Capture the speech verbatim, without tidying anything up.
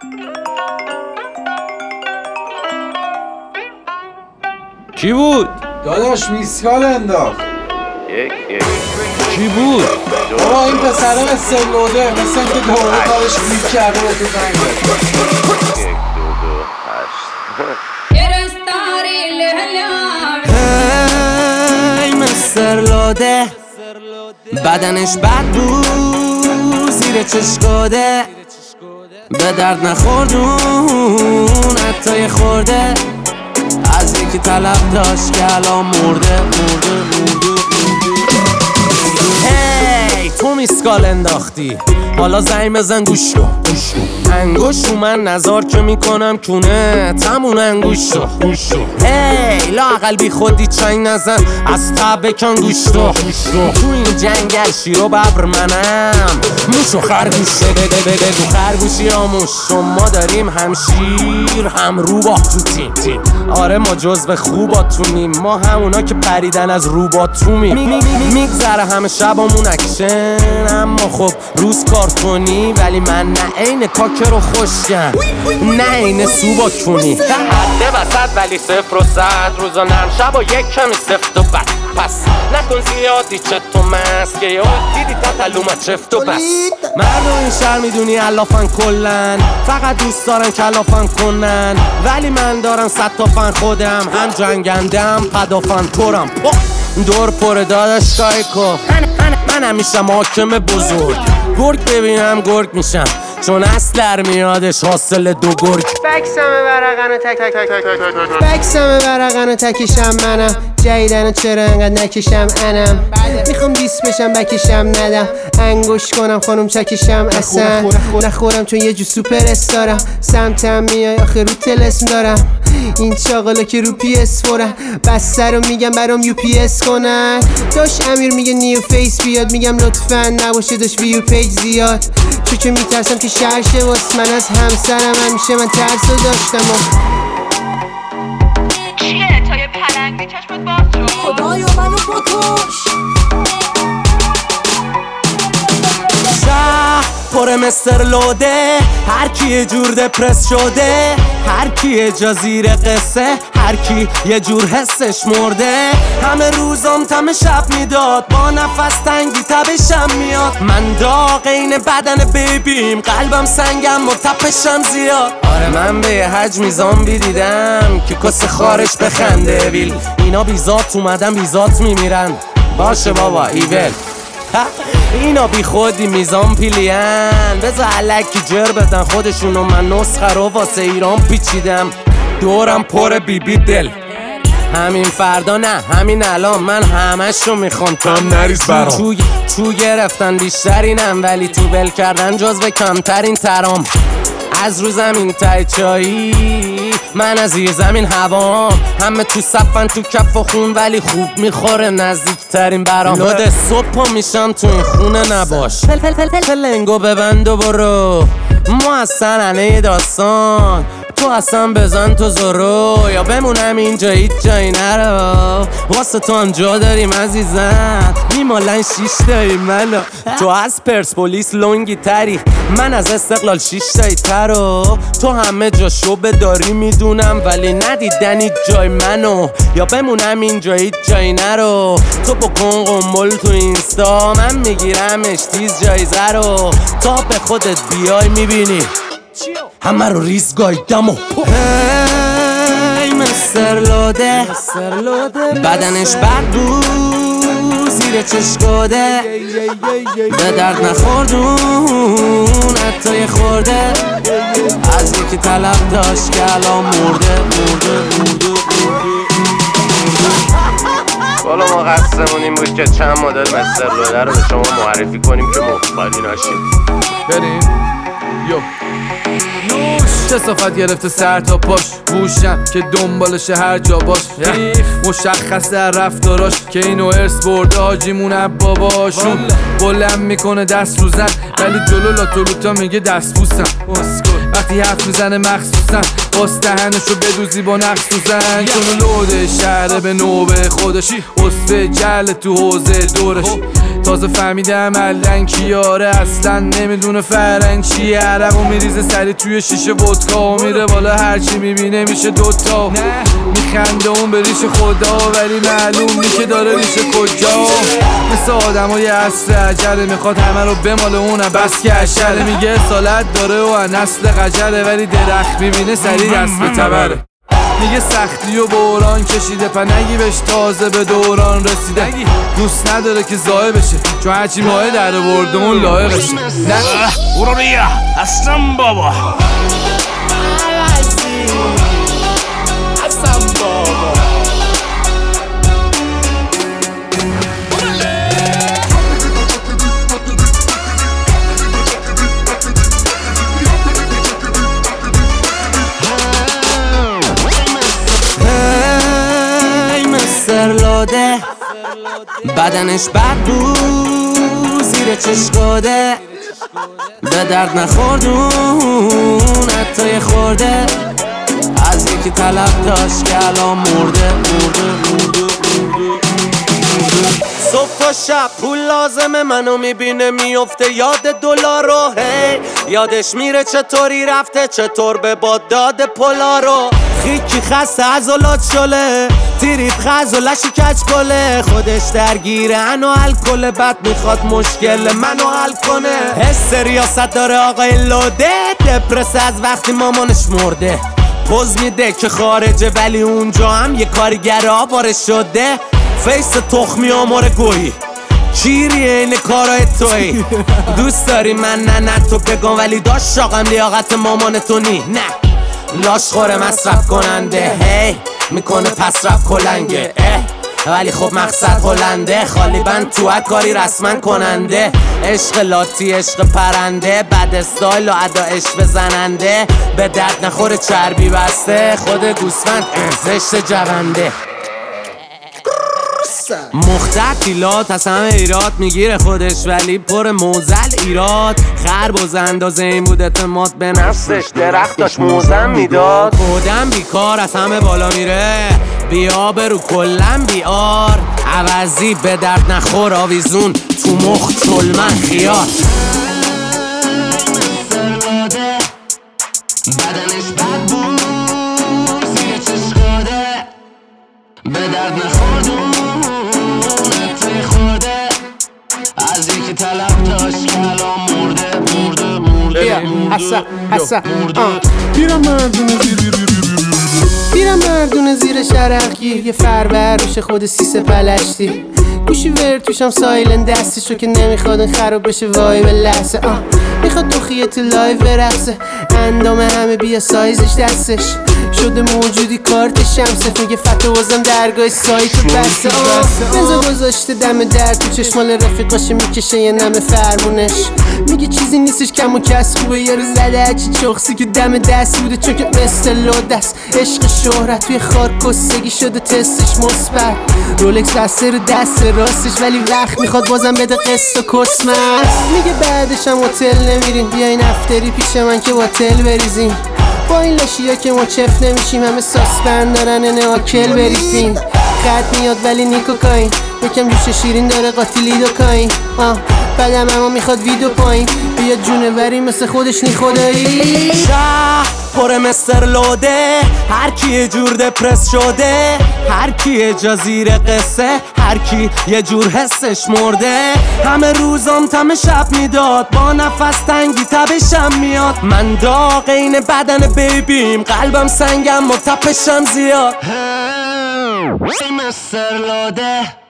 کی بود؟ داداش میسکال انداخت. یک یک کی بود؟ بابا این پسره مثل لوده، مثل اینکه دوباره کارش لیک کرده به تو زنگ زد. یک دو دو هشت. هی مستر لوده، بدنش بد بود زیر چشکاده، به درد نخوردون حتی یه خورده، از یکی طلب داشت که الان مرده مرده مرده. هی تو میسکال انداختی، حالا زنگ بزن گوش کن گوش کن. انگوش رو من نظار که میکنم کونه تمون انگوش رو گوش کن. هی لااقل بی خودی چنگ نزن، از تب بکن گوش رو تو این جنگل شیر و ببر منم موش و خرگوش. بگو خرگوشی آموش، شما داریم هم شیر هم روباه تو تیم تیم. آره ما جزو خوباتونیم، ما همونا که پریدن از روباتومیم. میگذره همه شبامون اکشن، اما خب روز کارتونی، ولی من نه عین کاکر و خوشگم نه عین سوبا کنی. حده وسط ولی صفر و صد، روزا نرم شب و یک کمی سفت و بد. پس نکن زیادی چه تو مست که یه دیدی تطلومت چفت و بس. مردم این شهر میدونی علافن کلن، فقط دوست دارن کلافن کنن، ولی من دارم صد تا فن خودم، هم جنگندم پدافن تورم دور پر داداش کایکو. من, من, من همیشه حاکم بزرگ، گرگ ببینم گرگ میشم، چون اصل میادش حاصل دو گرگ. بکسمه ورقنو تک تک تک تک تک بکسمه ورقنو تکیشم منم، جیدنو چرا انقدر نکشم انم، میخوام دیس بشم بکشم ندم، انگوش کنم خانم چکشم اصلا نخورم چون یه جو سوپر استارم، سمتم میای آخه رو تلسم دارم، این چاقالا که رو پی اس فورم، بسته رو میگم برام یو پی اس کنن. داش امیر میگه نیو فیس بیاد، میگم لطفا نباشه داش ویو پیج زیاد، چون که میترسم که شرشه واس من از همسرم، همیشه من ترسو داشتم و چیه تا یه پلنگی چشمت باز شد؟ خدایا منو بکش. شهر پر مستر لوده، هر کی یه جور دپرس شده، هر کی یه جا زیر قصه، هر کی یه جور حسش مرده. همه روزام تم شب میداد، با نفس تنگی تبشم میاد، من داغ این بدن بیبیم، قلبم سنگم و تپشم زیاد. آره من به یه حجمی زامبی دیدم که کس خارش بخنده ویل، اینا بیزات اومدن بیزات میمیرن، باشه بابا ایول. اینا بی خودی میزان پیلین، بذار علکی جر بدن خودشونو، من نسخه رو واسه ایران پیچیدم، دورم پر بی بی دل. همین فردا نه همین الان، من همشو میخوام تا نریز برام. چو, چو گرفتن بیشترینم، ولی تو بل کردن جزو کمترین ترام. از رو زمین تای چایی، من از زیر زمین هوام، همه تو صفن تو کف و خون، ولی خوب میخوره نزدیکترین برام. لود صبح میشم تو این خونه نباش، پل پل پل پل پلنگو ببند و برو، ما از سننه داستان، تو اصلا بزن تو زرو، یا بمونم اینجا هیچ جایی نرو، واسه تو هم جا داریم عزیزم، میمالن شیش تایی منو، تو از پرسپولیس لونگی تری، من از استقلال شیش تایی ترو، تو همه جا شبه داری میدونم، ولی ندیدنی جای منو، یا بمونم اینجا هیچ جایی نرو، تو بکن قنبل تو اینستا، من میگیرمش تیز جایزه رو، تا به خودت بیای میبینی همه رو ریز گایدم و هی مستر لوده، بدنش بد بود زیر چشکاده، به درد نخوردون حتی یه خورده، از یکی طلب داشت که الان مرده مرده مرده. والا ما قصدمون این بود که چند مدل مستر لوده رو به شما معرفی کنیم که مخبری نشید. بریم یو چه صفت گرفته سر تا پاش، بوشم که دنبالشه هر جا باش، مشخص در رفتاراش که اینو ارث برده حاجیمون باباشون، بلند میکنه دست رو زن ولی جلو لاتولوتا میگه دست بوسم، وقتی حرف میزنه مخصوصا باز دهنشو بدوزی با نقص تو زن، چون لوده شهره به نوبه خودش، اصفه جل تو حوزه دورش، تازه فهمیدم علن کیاره اصلا نمیدونه فرنگ چیه. عرقو میریزه سری توی شیشه ودکا و میره بالا هرچی میبینه میشه دوتا. میخنده اون به ریش خدا ولی معلوم نی که داره ریش کجا. مثل آدم های عصر عجله میخواد همه رو بماله اونم بس که عشره. میگه اصالت داره و نسل قجره ولی درخت میبینه سری دست به تبره. میگه سختی و بوران کشیده پا نگی بهش تازه به دوران رسیده. دوست نداره که زایه بشه چون هرچی ماه در برده اون لایقشه. نه برو بیا اصلا بابا سرلاده بدنش بد بود زیر چشقاده به درد نخوردون حتی خورده از یکی طلب داشت که الان مرده مرده مرده مرده. صبح تا شب پول لازمه منو میبینه میفته یاد دلار رو هی یادش میره چطوری رفته چطور به باد داده پولا رو. خیکی خسته عضلات شله تیریب خزولشی کچ کله خودش درگیره انو الکل بد میخواد مشکل منو حل کنه. حس ریاست داره آقای لوده دپرس از وقتی مامانش مرده. پوز میده که خارجه ولی اونجا هم یه کارگر آواره شده. فیس تخمی آمار گویی چیری این کارای توی دوست داری من نه نه تو بگم ولی داشت شاقم لیاقت مامان تو نی نه لاش خوره مصرف کننده هی میکنه پس رفت کلنگه اه ولی خب مقصد هلنده خالی بند تو کاری رسما کننده. عشق لاتی عشق پرنده بد استایل و ادا عشق بزننده به درد نخوره چربی بسته خود گوسفند زشت جونده. مختلات از همه ایراد میگیره خودش ولی پر موزل ایراد. خربوز اندازه این بود اعتماد به نفسش درخت داشت موزم میداد. خودم بیکار از همه بالا میره بیا برو کلم بیار عوضی به درد نخور آویزون تو مخ چلمن خیار. بدنش بد بود زیر چشقاده به درد نخوردون از یکی طلب داشت که الان مرده مرده مرده حسا حسا بیرم مردونه زیر بیرم مردونه زیر شرقی یه فربر روش خود سیسه پلشتی گوشی ور توشم سایلن دستشو که نمیخواد خراب بشه وای به لحظه آه میخواد تو خیط لایو برقصه اندام همه بیا سایزش دستش شده موجودی کارت شمسه میگه فتو بازم درگاه سایتو بسته آه بزا گذاشته دم در تو چشمال رفیقاشه میکشه یه نم فرمونش میگه چیزی نیستش کم و کس خوبه یارو زده هرچی چخصی که دم دست بوده چون که مثل لودست عشق شهرت توی خار کستگی شده تستش مثبت رولکس بسته رو دست راستش ولی وقت میخواد بازم بده قسط و کسمت میگه بعدش هم هتل نمیرین بیاین افتری پیش من که هتل بریزیم با این لاشیا که ما چف نمیشیم همه ساسپند دارن نه آکل بریفیم خط میاد ولی نیکوکاین یکم جوش شیرین داره قاتیلی دو کاین آه بعدم اما میخواد ویدو پایین بیا جونوری مثل خودش نی خدایی. شهر پر مستر لوده هر کی یه جور دپرس شده هر کی یه جا زیر قصه هر کی یه جور حسش مرده. همه روزام تم شب میداد با نفس تنگی تبشم میاد من داغ این بدن بیبیم قلبم سنگم و تپشم زیاد. مستر لوده